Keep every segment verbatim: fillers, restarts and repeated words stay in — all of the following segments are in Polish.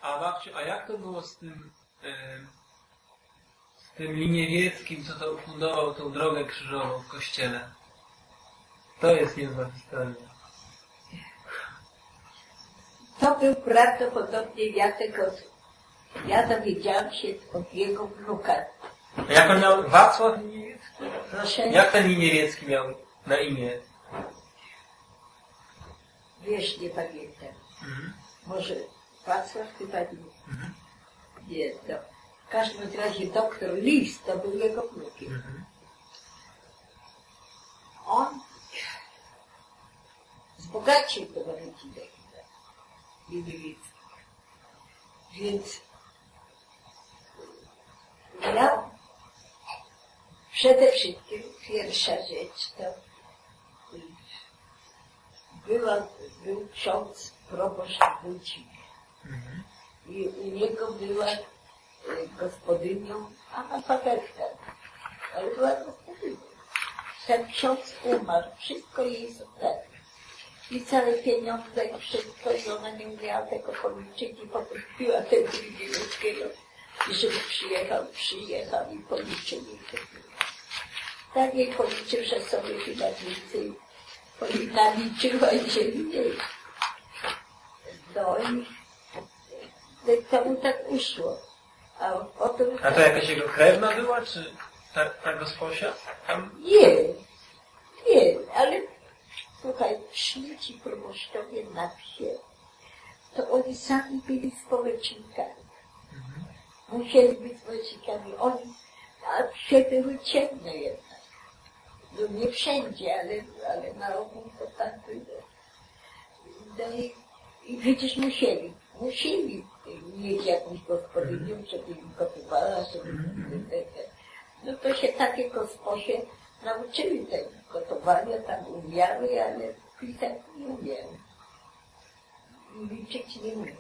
A babciu, a jak to było z tym, yy, z tym Liniewieckim, co to ufundował tą drogę krzyżową w kościele? To jest niezła historia. To był prawdopodobnie Jacek Ozów. Ja dowiedziałam się od jego wnuka. A jak on miał? Wacław Liniewiecki? Proszę? Jak ten Liniewiecki miał na imię? Wiesz, nie pamiętam. Mhm. Może Wacław chyba nie. Mhm. Nie, no. W każdym razie doktor Lis to był jego wnukiem. Mhm. On wzbogacił tego rodzinę Liniewiecki. Więc miał przede wszystkim pierwsza rzecz to była, był ksiądz proboszcz Wójcik. Mhm. I u niego była y, gospodynią analfabetka, ale była gospodynią. Ten ksiądz umarł, wszystko jej zostawił. I całe pieniądze i wszystko, i ona nie umiała tego policzyć i poprosiła tego Liniewieckiego, żeby przyjechał, przyjechał i policzył jej tego. Tak jej policzył, że sobie chyba więcej naliczyła i się mniej. No i to mu tak uszło. A potem... A to jakaś jego krewna była, czy ta, ta gosposia? Tam... Nie, nie, ale słuchaj, szli ci proboszczowie na wsie, to oni sami byli społecznikami. Mhm. Musieli być społecznikami. Oni, a wsie były ciemne jednak. No nie wszędzie, ale, ale na ogół to tak było. No i, i przecież musieli, musieli mieć jakąś gospodynię, żeby im gotowała, żeby im... No to się takie gosposie nauczyli tego gotowania, tam umiały, ale pisać nie umiały. I liczyć nie umiały.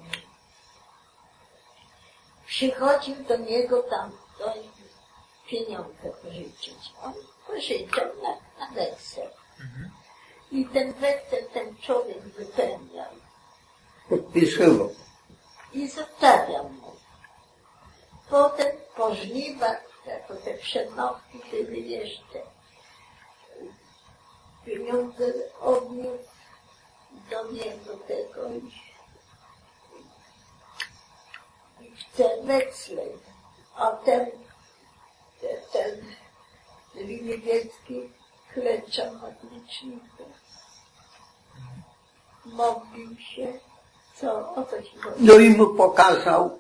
Przychodził do niego tam ktoś pieniądze pożyczyć. On pożyczał na, na weksel. Mhm. I ten weksel ten człowiek wypełniał. Podpisywał. I zostawiał mu. Potem po żniwach, jako te przednowki były jeszcze, pieniądze odniósł do niego tego i, i chce weksle. A ten, ten, ten Liniewiecki klęczał na liczniku. Modlił się. Co? O co ci chodzi? No i mu pokazał.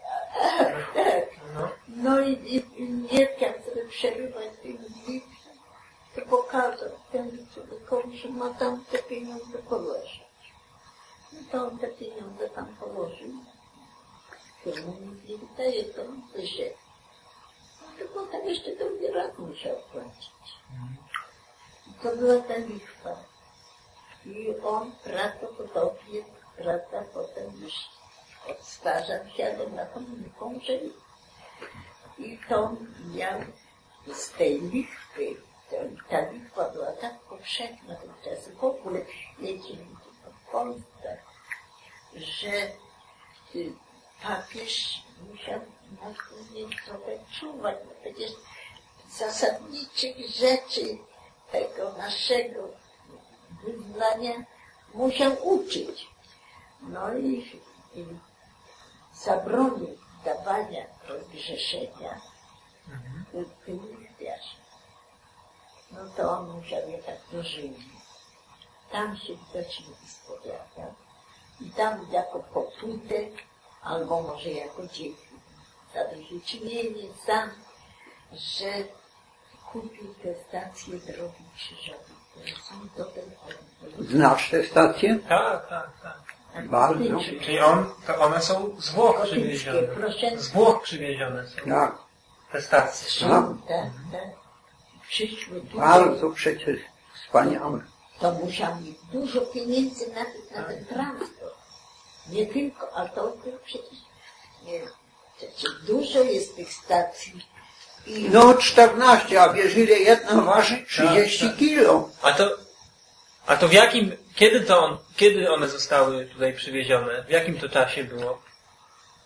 No. No i, i, i nie chciał sobie przerywać tej modlitwy, to pokazał temu człowiekowi, że ma tam te pieniądze położyć. No to on te pieniądze tam położył. To mu nic nie wydaje, to on wyszedł. No to potem jeszcze drugi raz musiał płacić. I to była ta lichwa. I on prawdopodobnie, prawda, potem już odstarzał się, ale na tą lichwą żył. I to miał z tej lichwy, to, ta lichwa była tak powszechna wówczas w ogóle w świecie, w Polsce, że y, papież musiał na to trochę czuwać, bo przecież zasadniczych rzeczy tego naszego wyznania musiał uczyć. No i, i zabronił dawania rozgrzeszenia Mhm. tym lichwiarzom. No to on musiał jechać do Rzymu. Tam się widocznie wyspowiadał. I tam jako pokutek, albo może jako dzięki zadośćuczynienie sam, że kupił tę stację drogi krzyżowej. To ten Znasz tę stację? Tak, tak, tak. Bardzo. Czyli on, to one są z Włoch przywiezione. proszę. Z Włoch przywiezione są Tak. te stacje. Tak. Tak, tak. Przyszły tutaj. Bardzo przecież wspaniałe. To musiał mieć dużo pieniędzy na, na ten transport. Nie tylko, a to przecież, nie, przecież dużo jest tych stacji. I No czternaście, a wiesz ile jedna waży? trzydzieści tak. kilo. A to, a to w jakim, kiedy to on, kiedy one zostały tutaj przywiezione? W jakim to czasie było?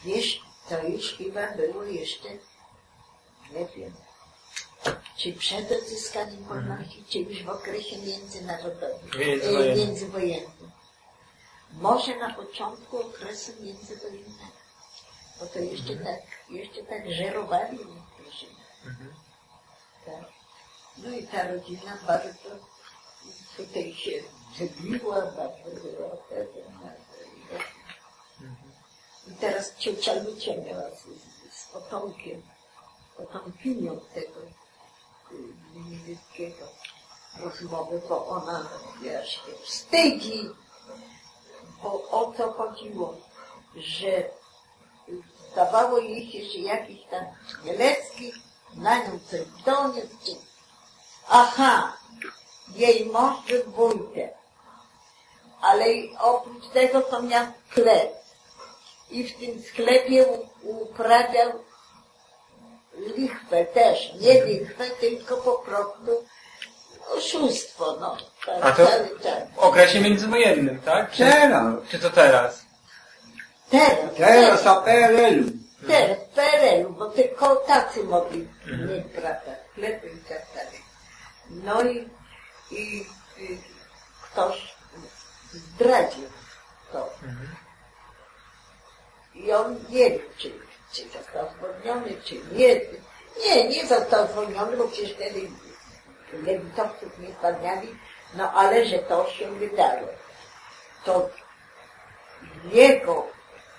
Wiesz, to już chyba było jeszcze, nie wiem, czy przed odzyskaniem wolności, czy już w okresie międzynarodowym, e, międzywojennym. Może na początku okresu międzywojennego, bo to jeszcze mhm. tak, jeszcze tak żerowali niektórzy. Mhm. Tak. No i ta rodzina bardzo tutaj się wybiła, bardzo była pewna. I teraz ciocia Lucia miała z, z, z potomkiem, potomkinią tego niemieckiego rozmowy, bo ona ja się wstydzi, bo o co chodziło, że zdawało jej się, że jakiś tam Chmielewski na nią coś doniósł. Aha, jej mąż był wójtem, ale oprócz tego to miał sklep i w tym sklepie uprawiał lichwę też, nie lichwę, tylko po prostu oszustwo, no. Tak, a to w okresie międzywojennym, tak? Czy, teraz. Czy to teraz? Teraz. Teraz o P R L-u. Teraz, w P R L-u, bo tylko tacy mogli mhm. mieć, prawda, sklepy i tak dalej. No i, i, i ktoś zdradził to. Mhm. I on nie wiem, czy, czy został zwolniony, czy nie. Nie, nie został zwolniony, bo przecież wtedy lewitowców nie zwalniali, no ale że to się wydało. To jego,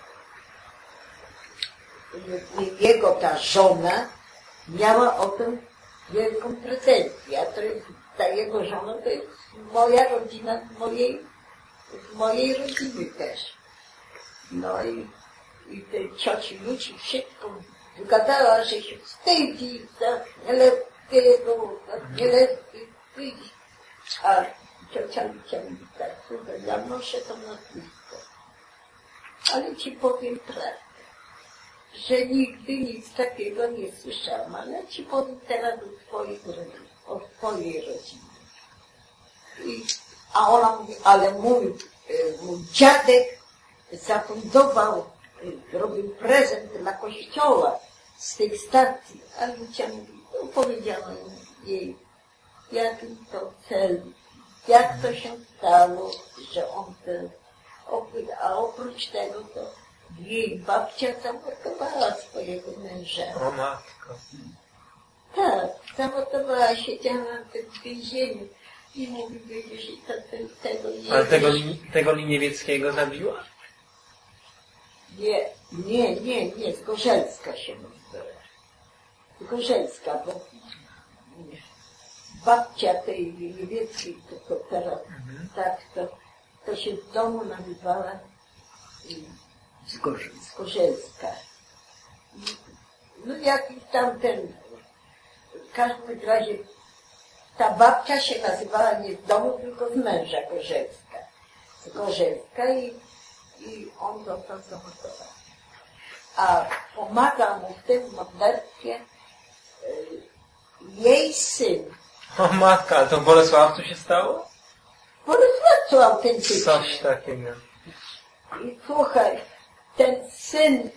jego ta żona miała o tym wielką pretensję, a to jest, ta jego żona to jest moja rodzina, z mojej, z mojej rodziny też. No i, i tej cioci Luci wszystko wygadała, że się wstydzi za Chmielewskiego, za Chmielewski, a ciocia Lucia mówi tak, słuchaj, ja noszę to nazwisko, ale ci powiem prawdę, że nigdy nic takiego nie słyszałam, ale ci powiem teraz o twojej rodzinie, o twojej rodzinie. I, a ona mówi, ale mój, mój dziadek zafundował, robił prezent dla kościoła z tej stacji, a Lucia mówi, no powiedziała jej, jakim to cel, jak to się stało, że on ten, a oprócz tego to jej babcia zamordowała swojego męża. O matko. Tak, zamordowała, siedziała w tym więzieniu i mówi, że to, to, tego nie... Ale tego, tego Liniewickiego zabiła? Nie, nie, nie, nie, z Gorzelska się nazywa. Z Gorzelska, bo babcia tej Liniewickiej, to, to teraz, mhm. tak, to, to się w domu nazywała z, Gorze, z Gorzelska. No jakiś tam ten, w każdym razie ta babcia się nazywała nie z domu, tylko z męża Gorzelska. Z Gorzelska i, i on został zamordowany. A pomagał mu w tym morderstwie y, jej syn. O matka, ale to w Bolesławcu się stało? W Bolesławcu autentycznie. Coś takiego. I słuchaj, ten syn,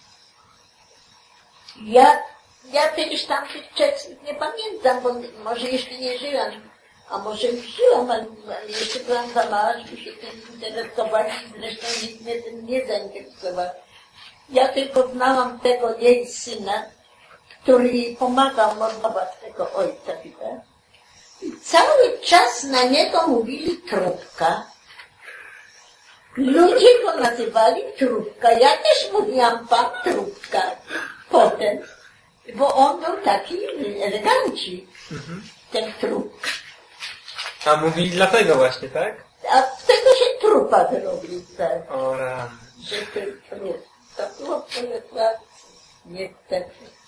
ja, ja przecież tam tych czasów nie pamiętam, bo może jeszcze nie żyłam, a może już żyłam, ale, ale jeszcze byłam za mała, żeby się tym interesować i zresztą nikt mnie tym nie zainteresował. Ja tylko znałam tego jej syna, który jej pomagał mordować tego ojca, widzę. I cały czas na niego mówili Trubka. Ludzie go nazywali Trubka. Ja też mówiłam pan Trubka potem, bo on był taki elegancki, mhm. ten Trubka. A mówili dlatego właśnie, tak? A z tego się trupa wyrobił, tak. O rany. Że ten trup. To było w Bolesławcu, niestety.